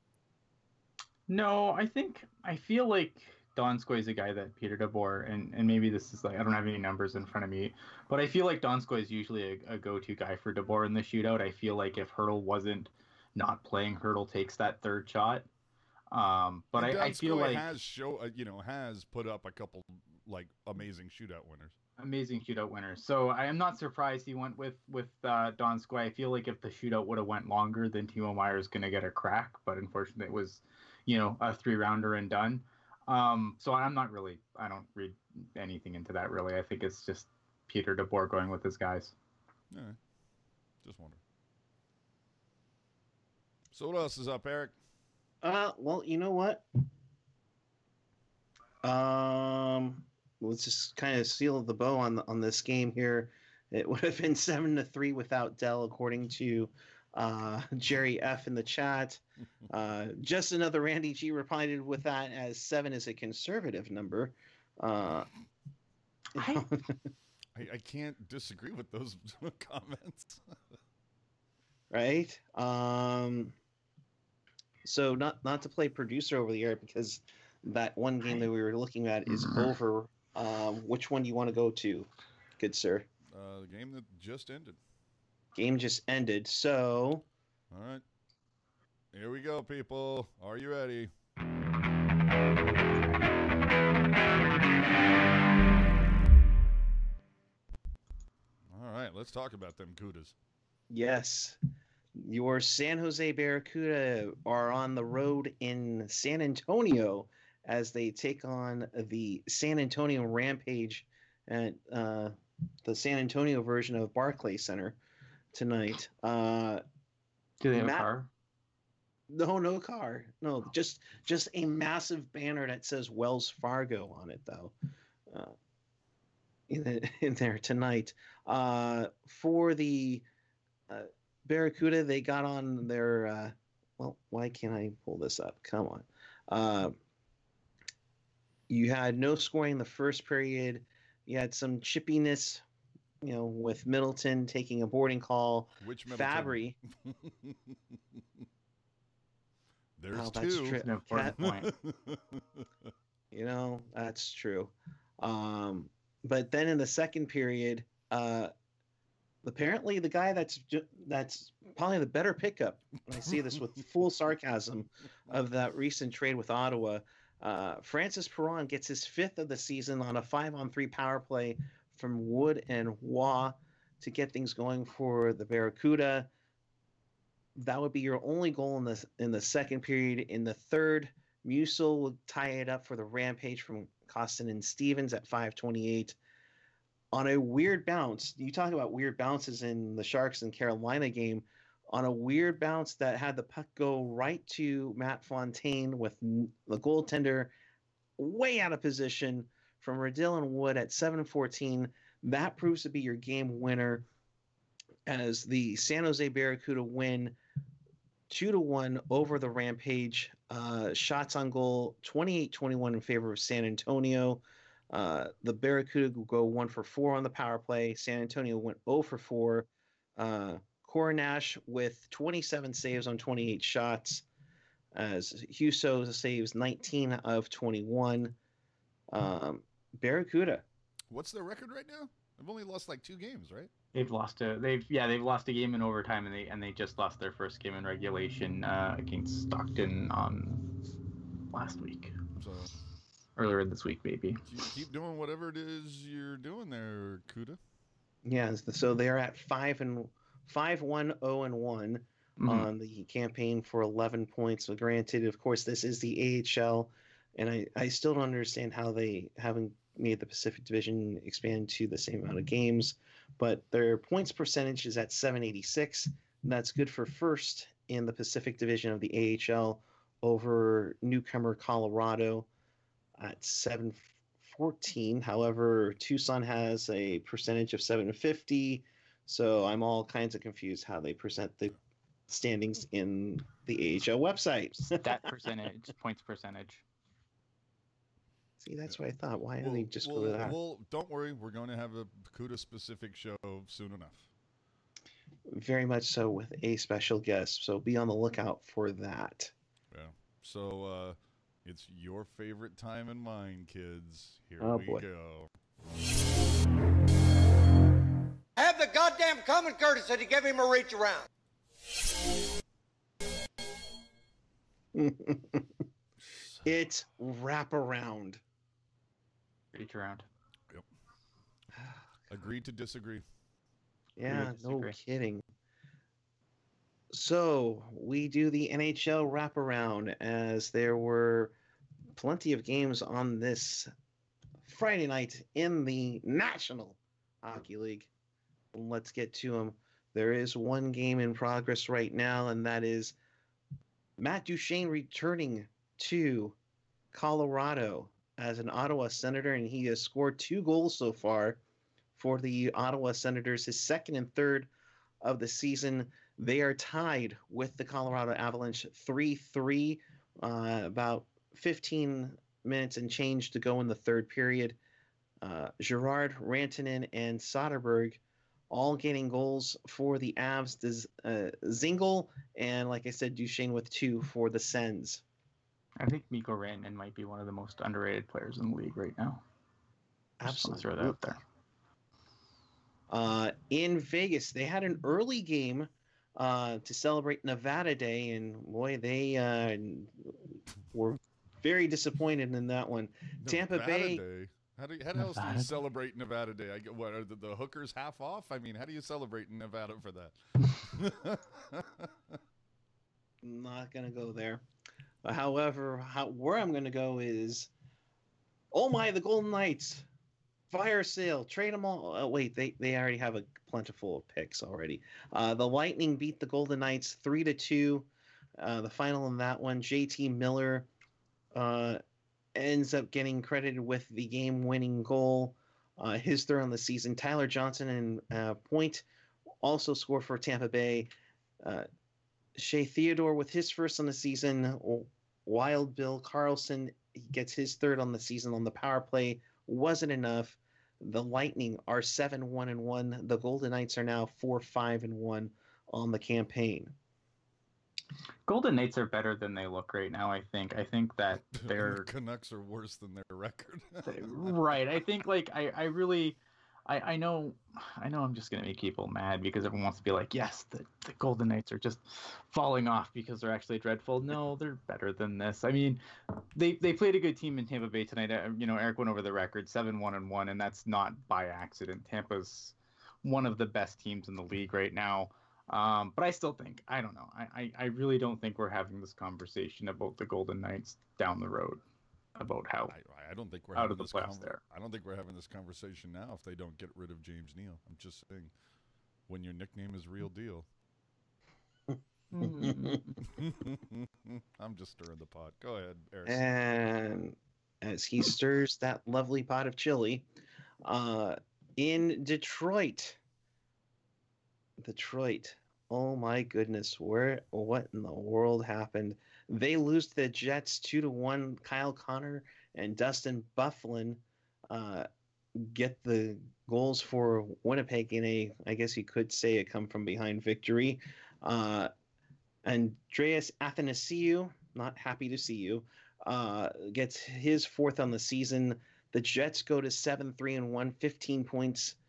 Speaker 2: No, I feel like Donskoy is a guy that Peter DeBoer, and maybe this is like, I don't have any numbers in front of me, but I feel like Donskoy is usually a go-to guy for DeBoer in the shootout. I feel like if Hertl wasn't not playing, Hertl takes that third shot. But I feel like
Speaker 3: has put up a couple like amazing shootout winners.
Speaker 2: So I am not surprised he went with Donskoy. I feel like if the shootout would have went longer, then Timo Meier is going to get a crack. But unfortunately, it was a 3-rounder and done. So I don't read anything into that really. I think it's just Peter DeBoer going with his guys.
Speaker 3: Yeah, just wonder. So what else is up, Eric?
Speaker 1: Well, you know what? Let's just kind of seal the bow on this game here. It would have been 7-3 without Dell, according to Jerry F in the chat. Just another Randy G replied with that, as 7 is a conservative number.
Speaker 3: I can't disagree with those comments.
Speaker 1: Right? So not to play producer over the air, because that one game that we were looking at is over. Which one do you want to go to, good sir?
Speaker 3: The game that just ended.
Speaker 1: Game just ended, so...
Speaker 3: All right. Here we go, people. Are you ready? All right, let's talk about them Cudas.
Speaker 1: Yes. Your San Jose Barracuda are on the road in San Antonio as they take on the San Antonio Rampage at the San Antonio version of Barclays Center tonight.
Speaker 2: Do they have a car?
Speaker 1: No car. No, just a massive banner that says Wells Fargo on it, though. In there tonight. For the Barracuda, they got on their why can't I pull this up? Come on. You had no scoring in the first period. You had some chippiness, with Middleton taking a boarding call.
Speaker 3: Which Middleton?
Speaker 1: Fabry.
Speaker 3: There's
Speaker 1: that's
Speaker 3: two.
Speaker 1: True.
Speaker 2: An important point.
Speaker 1: That's true. But then in the second period, apparently the guy that's probably the better pickup, and I see this with full sarcasm, of that recent trade with Ottawa, Francis Perron gets his 5th of the season on a 5-on-3 power play from Wood and Waugh to get things going for the Barracuda. That would be your only goal in the second period. In the third, Musil would tie it up for the Rampage from Kostin and Stevens at 5:28. On a weird bounce, you talk about weird bounces in the Sharks and Carolina game, on a weird bounce that had the puck go right to Matt Fontaine with the goaltender way out of position from Redill and Wood at 7:14. That proves to be your game winner as the San Jose Barracuda win 2-1 over the Rampage. Shots on goal, 28-21 in favor of San Antonio. The Barracuda will go 1 for 4 on the power play. San Antonio went 0 for 4. Coronash with 27 saves on 28 shots, as Husso saves 19 of 21. Barracuda.
Speaker 3: What's their record right now? They've only lost like 2 games, right?
Speaker 2: They've lost a game in overtime, and they just lost their first game in regulation against Stockton on last week.
Speaker 3: So
Speaker 2: earlier this week, maybe.
Speaker 3: Keep doing whatever it is you're doing there, Kuda.
Speaker 1: Yeah, so they're at 5-1, 0-1 on the campaign for 11 points. So granted, of course, this is the AHL, and I still don't understand how they haven't made the Pacific Division expand to the same amount of games. But their points percentage is at .786, and that's good for first in the Pacific Division of the AHL over newcomer Colorado at .714. However, Tucson has a percentage of .750, so I'm all kinds of confused how they present the standings in the AHL website.
Speaker 2: Stat percentage, points percentage.
Speaker 1: See, that's what I thought. Why don't they just go to that?
Speaker 3: Well, don't worry. We're going to have a CUDA-specific show soon enough.
Speaker 1: Very much so, with a special guest. So be on the lookout for that.
Speaker 3: Yeah. So it's your favorite time and mine, kids. Here we go.
Speaker 4: Have the goddamn common courtesy to give him a reach around.
Speaker 1: It's wraparound.
Speaker 2: Reach around.
Speaker 3: Yep. Agreed to disagree.
Speaker 1: Yeah, no kidding. So we do the NHL wraparound, as there were plenty of games on this Friday night in the National Hockey League. Let's get to them. There is one game in progress right now, and that is Matt Duchene returning to Colorado as an Ottawa Senator, and he has scored 2 goals so far for the Ottawa Senators, his second and third of the season. They are tied with the Colorado Avalanche 3-3, about 15 minutes and change to go in the third period. Gerard, Rantanen, and Soderberg all getting goals for the Avs. Zingle, and like I said, Duchene with 2 for the Sens.
Speaker 2: I think Mikko Rantanen might be one of the most underrated players in the league right now.
Speaker 1: Absolutely.
Speaker 2: Throw that out
Speaker 1: there. In Vegas, they had an early game to celebrate Nevada Day, and boy, they were very disappointed in that one. Tampa Bay.
Speaker 3: Day. How else do you celebrate Nevada Day? What are the hookers half off? I mean, how do you celebrate in Nevada for that?
Speaker 1: Not gonna go there. However, where I'm gonna go is, oh my, the Golden Knights. Fire sale, trade them all. Wait, they already have a plentiful of picks already. The Lightning beat the Golden Knights 3-2. The final in that one, JT Miller ends up getting credited with the game-winning goal, his third on the season. Tyler Johnson and Point also scored for Tampa Bay. Shea Theodore with his first on the season. Wild Bill Carlson gets his third on the season on the power play. Wasn't enough. The Lightning are 7-1-1. The Golden Knights are now 4-5-1 on the campaign.
Speaker 2: Golden Knights are better than they look right now, I think. I think that their
Speaker 3: Canucks are worse than their record.
Speaker 2: Right. I think I know I'm just going to make people mad because everyone wants to be like, yes, the Golden Knights are just falling off because they're actually dreadful. No, they're better than this. I mean, they played a good team in Tampa Bay tonight. Eric went over the record, 7-1-1, and that's not by accident. Tampa's one of the best teams in the league right now. But I still think, I don't know. I really don't think we're having this conversation about the Golden Knights down the road. About how
Speaker 3: I don't think we're
Speaker 2: out
Speaker 3: having
Speaker 2: of the
Speaker 3: this
Speaker 2: playoffs there.
Speaker 3: I don't think we're having this conversation now if they don't get rid of James Neal. I'm just saying, when your nickname is Real Deal. I'm just stirring the pot. Go ahead, Eris.
Speaker 1: And as he stirs that lovely pot of chili, in Detroit. Oh my goodness, what in the world happened? They lose to the Jets 2-1. Kyle Connor and Dustin Byfuglien get the goals for Winnipeg in I guess you could say, a come from behind victory. Andreas Athanasiou, not happy to see you, gets his fourth on the season. The Jets go to 7-3-1, 15 points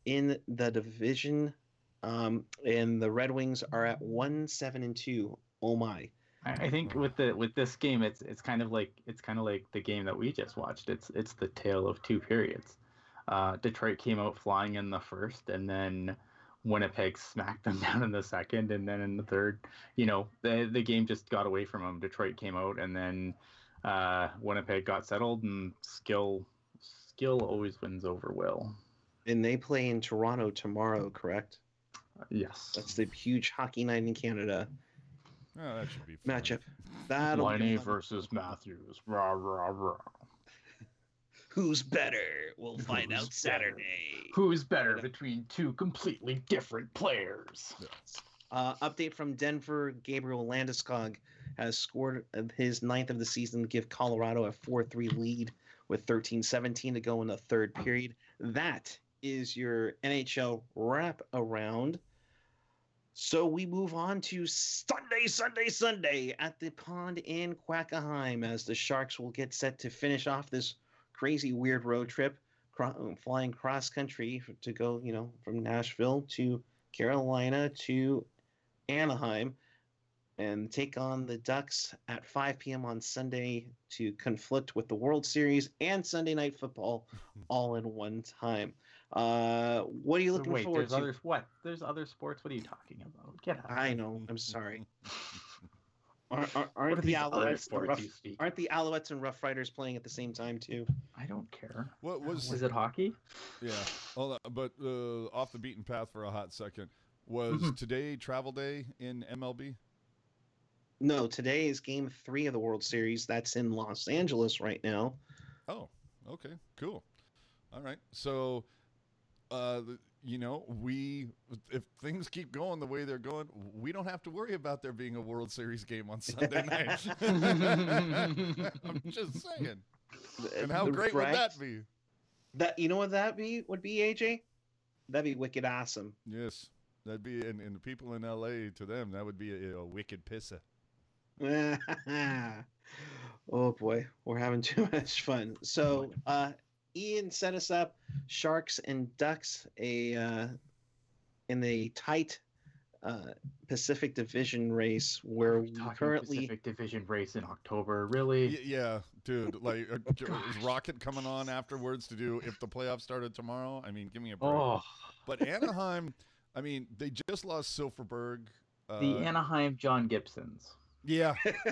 Speaker 1: in the division. And the Red Wings are at 1-7-2. Oh my.
Speaker 2: I think with this game, it's kind of like the game that we just watched. It's the tale of two periods. Detroit came out flying in the first, and then Winnipeg smacked them down in the second, and then in the third, the game just got away from them. Detroit came out, and then Winnipeg got settled, and skill always wins over will.
Speaker 1: And they play in Toronto tomorrow, correct?
Speaker 2: Yes.
Speaker 1: That's the huge hockey night in Canada.
Speaker 3: Oh, that should be fun.
Speaker 1: Matchup. That'll be
Speaker 2: Laine
Speaker 1: fun.
Speaker 2: versus Matthews. Rah, rah, rah.
Speaker 1: Who's better? We'll find out Saturday.
Speaker 2: Who's better between two completely different players?
Speaker 1: Update from Denver. Gabriel Landeskog has scored his 9th of the season to give Colorado a 4-3 lead with 13:17 to go in the third period. That is your NHL wrap around. So we move on to Sunday at the pond in Quackenheim as the Sharks will get set to finish off this crazy weird road trip, flying cross country to go, from Nashville to Carolina to Anaheim and take on the Ducks at 5 p.m. on Sunday to conflict with the World Series and Sunday Night Football all in one time. What are you looking forward to?
Speaker 2: There's other sports. What are you talking about? Get out.
Speaker 1: I know. I'm sorry. Aren't the Alouettes and Rough Riders playing at the same time too?
Speaker 2: I don't care.
Speaker 3: What was
Speaker 2: it hockey?
Speaker 3: Yeah. Hold on, but off the beaten path for a hot second. Was today travel day in MLB?
Speaker 1: No, today is Game 3 of the World Series. That's in Los Angeles right now.
Speaker 3: Oh, okay, cool. All right, so if things keep going the way they're going, we don't have to worry about there being a World Series game on Sunday night. I'm just saying. And how great would that be?
Speaker 1: You know what would be, AJ? That'd be wicked awesome.
Speaker 3: Yes, that'd be, and the people in LA, to them, that would be a wicked pisser.
Speaker 1: Oh boy, we're having too much fun. So, Ian set us up Sharks and Ducks in the tight Pacific Division race where we currently
Speaker 2: Pacific Division race in October. Really?
Speaker 3: Yeah, dude. Like, is Rocket coming on afterwards to do if the playoffs started tomorrow? I mean, give me a break.
Speaker 2: Oh.
Speaker 3: But Anaheim, I mean, they just lost Silfverberg.
Speaker 2: The Anaheim John Gibsons.
Speaker 3: Yeah.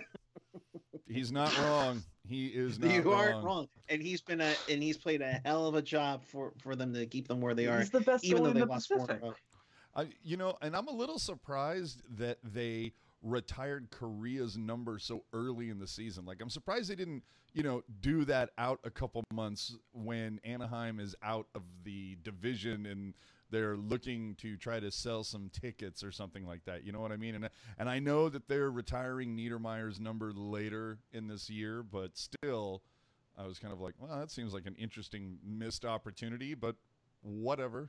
Speaker 3: He's not wrong. He is not
Speaker 1: You
Speaker 3: wrong.
Speaker 1: aren't wrong. And he's played a hell of a job for them to keep them where they are.
Speaker 2: He's the best
Speaker 1: even though they
Speaker 2: in the
Speaker 1: lost
Speaker 2: Pacific.
Speaker 1: 4
Speaker 3: and I'm a little surprised that they retired Korea's number so early in the season. Like, I'm surprised they didn't, do that out a couple months when Anaheim is out of the division and they're looking to try to sell some tickets or something like that. You know what I mean? And I know that they're retiring Niedermayer's number later in this year, but still, I was kind of like, well, that seems like an interesting missed opportunity, but whatever.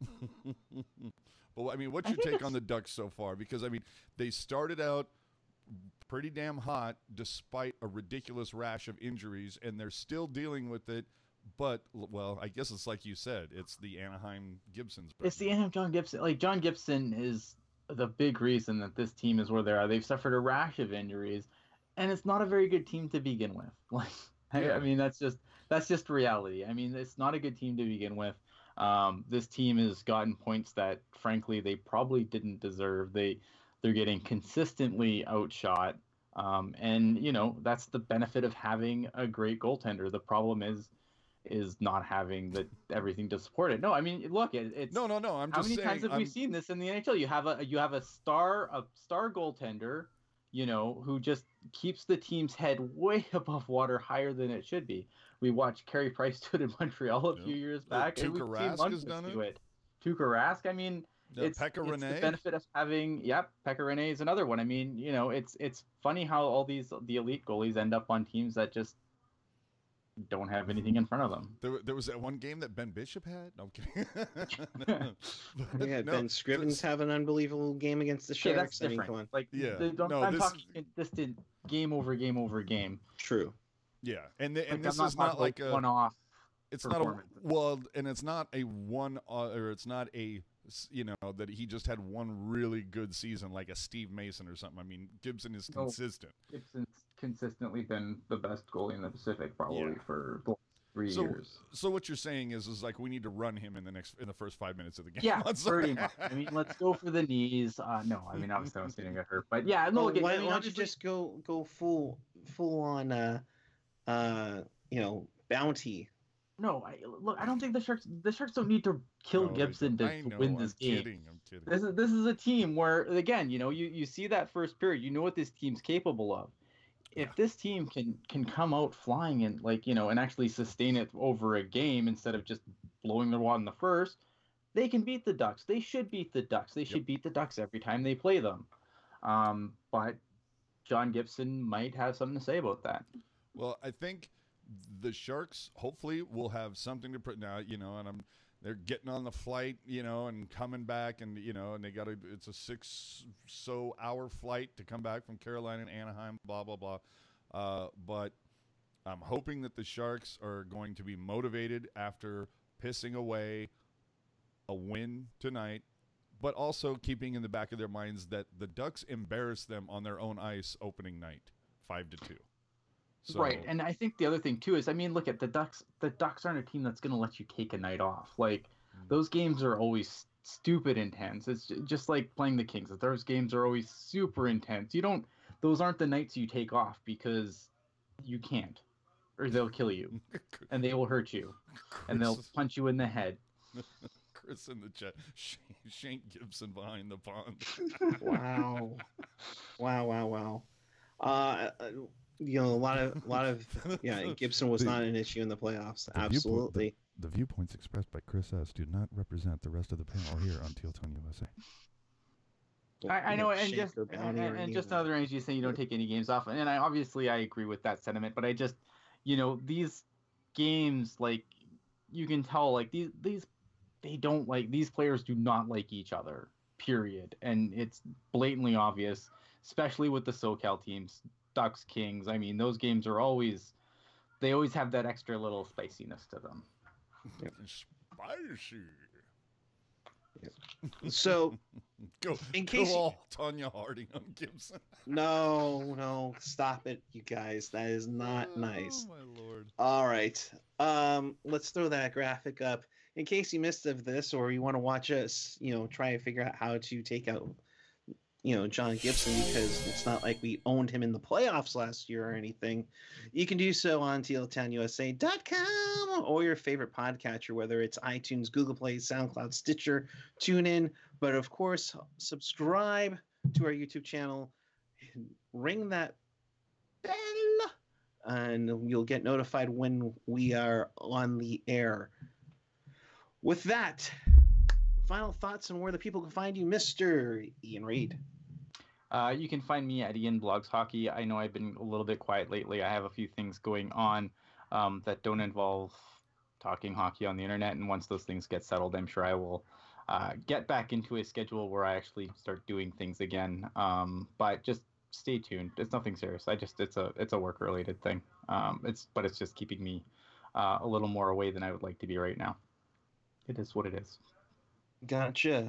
Speaker 3: But I mean, what's your take on the Ducks so far? Because I mean, they started out pretty damn hot despite a ridiculous rash of injuries, and they're still dealing with it. But, well, I guess it's like you said, it's the Anaheim Gibsons.
Speaker 2: It's the Anaheim John Gibson. Like, John Gibson is the big reason that this team is where they are. They've suffered a rash of injuries, and it's not a very good team to begin with. Like, I mean, that's just reality. I mean, it's not a good team to begin with. This team has gotten points that, frankly, they probably didn't deserve. They're getting consistently outshot, and that's the benefit of having a great goaltender. The problem is not having everything to support it. No, I mean, look, it's
Speaker 3: no. I'm just saying.
Speaker 2: How many times have we seen this in the NHL? You have a star goaltender, who just keeps the team's head way above water, higher than it should be. We watched Carey Price do it in Montreal a few years back, and we've seen
Speaker 3: Rask has done
Speaker 2: it. Tuukka Rask. I mean, it's the benefit of having. Yep, Pekka Rinne is another one. I mean, it's funny how all the elite goalies end up on teams that just don't have anything in front of them.
Speaker 3: There was that one game that Ben Bishop had. No, I'm kidding.
Speaker 1: Ben Scrivens have an unbelievable game against the Sharks.
Speaker 2: That's different.
Speaker 1: Come on.
Speaker 2: Like, I'm talking distant game over game over game.
Speaker 1: True.
Speaker 3: Yeah, and
Speaker 2: like,
Speaker 3: this
Speaker 2: I'm
Speaker 3: is not like a
Speaker 2: one-off.
Speaker 3: it's not a
Speaker 2: performances.
Speaker 3: well, and it's not a one or it's not a that he just had one really good season like a Steve Mason or something. I mean, Gibson is consistent.
Speaker 2: Gibson's consistently been the best goalie in the Pacific probably for the last 3 years.
Speaker 3: So what you're saying is like we need to run him in the first 5 minutes of the game.
Speaker 2: Yeah, pretty much. I mean, let's go for the knees. No, I mean obviously I was going to get hurt, but yeah, no.
Speaker 1: Why don't you just go full on bounty?
Speaker 2: No, I don't think the Sharks don't need to kill Gibson to win this game.
Speaker 3: I'm kidding.
Speaker 2: This is a team where, again, you see that first period, you know what this team's capable of. If this team can come out flying and and actually sustain it over a game instead of just blowing their wad in the first, they can beat the Ducks. They should beat the Ducks. They should beat the Ducks every time they play them. But John Gibson might have something to say about that.
Speaker 3: Well, I think the Sharks hopefully will have something to put now, and they're getting on the flight, and coming back, and and they it's a 6 hour flight to come back from Carolina and Anaheim, blah blah blah. But I'm hoping that the Sharks are going to be motivated after pissing away a win tonight, but also keeping in the back of their minds that the Ducks embarrassed them on their own ice opening night, 5-2. So,
Speaker 2: right, and I think the other thing too is, I mean, look at the Ducks. The Ducks aren't a team that's going to let you take a night off. Like those games are always stupid intense. It's just like playing the Kings. Those games are always super intense. Those aren't the nights you take off because you can't, or they'll kill you, and they will hurt you, and they'll punch you in the head.
Speaker 3: Chris in the chat, Shane Gibson behind the pond.
Speaker 1: Wow. A lot of Gibson was not an issue in the playoffs. Absolutely.
Speaker 3: The viewpoints expressed by Chris S. do not represent the rest of the panel here on Teal Tone USA.
Speaker 2: I know, and just another energy saying you don't take any games off, and I agree with that sentiment. But I just, these games, like you can tell, like these they don't like, these players do not like each other. Period, and it's blatantly obvious, especially with the SoCal teams. Ducks, Kings. I mean, those games are always have that extra little spiciness to them.
Speaker 3: Yeah. Spicy.
Speaker 1: Yeah. So,
Speaker 3: go all Tanya Harding on Gibson.
Speaker 1: No, stop it, you guys. That is not nice.
Speaker 3: Oh my lord!
Speaker 1: All right, let's throw that graphic up in case you missed of this, or you want to watch us, try and figure out how to take out John Gibson, because it's not like we owned him in the playoffs last year or anything. You can do so on TealTownUSA.com or your favorite podcatcher, whether it's iTunes, Google Play, SoundCloud, Stitcher, TuneIn. But of course, subscribe to our YouTube channel, ring that bell, and you'll get notified when we are on the air. With that, final thoughts on where the people can find you, Mr. Ian Reed.
Speaker 2: You can find me at Ian Blogs Hockey. I know I've been a little bit quiet lately. I have a few things going on that don't involve talking hockey on the internet, and once those things get settled, I'm sure I will get back into a schedule where I actually start doing things again. But just stay tuned. It's nothing serious. It's a work related thing. It's just keeping me a little more away than I would like to be right now. It is what it is.
Speaker 1: Gotcha.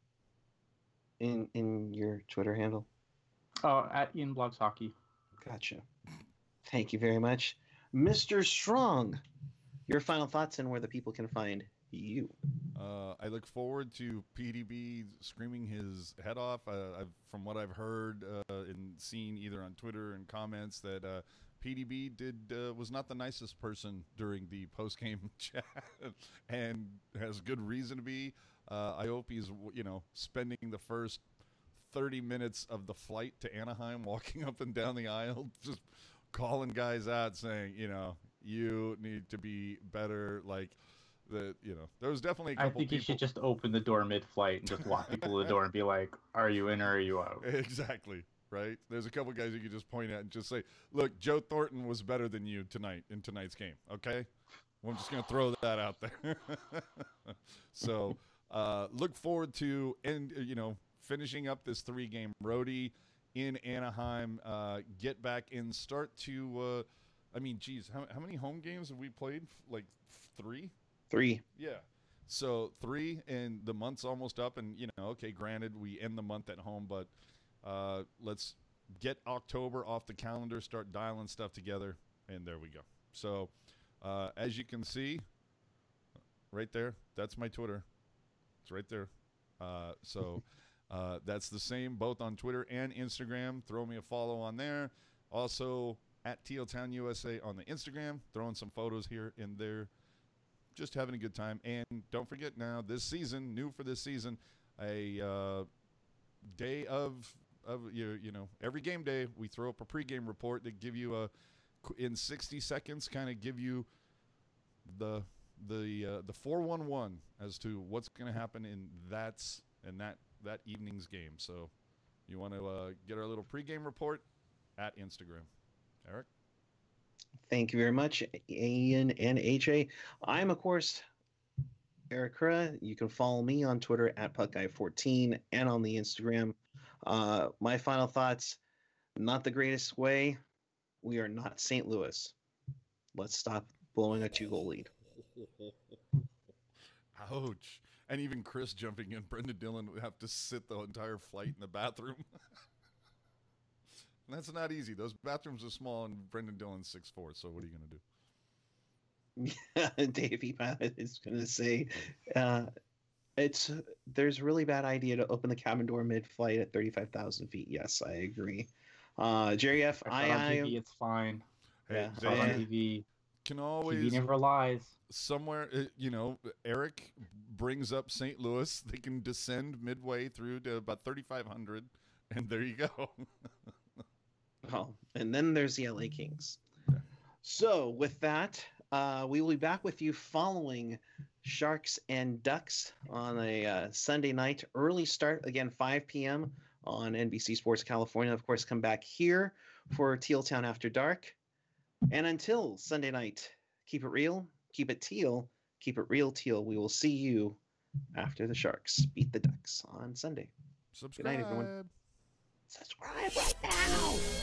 Speaker 1: In your Twitter handle?
Speaker 2: At Ian Blogs Hockey.
Speaker 1: Gotcha. Thank you very much. Mr. Strong, your final thoughts and where the people can find you.
Speaker 3: I look forward to PDB screaming his head off. From what I've heard and seen either on Twitter and comments, that PDB was not the nicest person during the post-game chat and has good reason to be. I hope he's, spending the first 30 minutes of the flight to Anaheim walking up and down the aisle, just calling guys out, saying, you need to be better. Like, there was definitely a couple
Speaker 2: I think you should just open the door mid-flight and just walk people to the door and be like, are you in or are you out?
Speaker 3: Exactly. Right? There's a couple guys you could just point at and just say, look, Joe Thornton was better than you in tonight's game. Okay? Well, I'm just going to throw that out there. So, look forward to finishing up this 3-game roadie in Anaheim. Get back and start to I mean, geez, how many home games have we played? Like 3?
Speaker 1: 3.
Speaker 3: Yeah. So 3, and the month's almost up, and okay, granted we end the month at home, but let's get October off the calendar, start dialing stuff together, and there we go. So as you can see right there, that's my Twitter. It's right there. So that's the same both on Twitter and Instagram. Throw me a follow on there. Also at Tealtown USA on the Instagram, throwing some photos here and there. Just having a good time. And don't forget now, this season, new for this season, a day of every game day, we throw up a pregame report that give you in 60 seconds, kind of give you the 411 as to what's going to happen in that evening's game. So you want to get our little pregame report at Instagram. Eric?
Speaker 1: Thank you very much, Ian and AJ. I'm, of course, Eric Kura. You can follow me on Twitter at PuckGuy14 and on the Instagram. My final thoughts, not the greatest way. We are not St. Louis. Let's stop blowing a 2-goal lead.
Speaker 3: Ouch. And even Chris jumping in, Brendan Dillon would have to sit the entire flight in the bathroom. That's not easy. Those bathrooms are small, and Brendan Dillon's 6'4", so what are you going
Speaker 1: to do? Davey is going to say there's a really bad idea to open the cabin door mid-flight at 35,000 feet. Yes, I agree. Jerry F.
Speaker 2: TV, it's fine.
Speaker 3: Hey,
Speaker 1: yeah,
Speaker 2: on TV.
Speaker 3: Can always
Speaker 2: TV never lies.
Speaker 3: Somewhere, Eric brings up St. Louis. They can descend midway through to about 3,500, and there you go.
Speaker 1: Oh, and then there's the LA Kings. So with that, we will be back with you following Sharks and Ducks on a Sunday night. Early start, again, 5 p.m. on NBC Sports California. Of course, come back here for Teal Town After Dark. And until Sunday night, keep it real, keep it teal, keep it real teal. We will see you after the Sharks beat the Ducks on Sunday.
Speaker 3: Subscribe.
Speaker 1: Good night, everyone. Subscribe right now.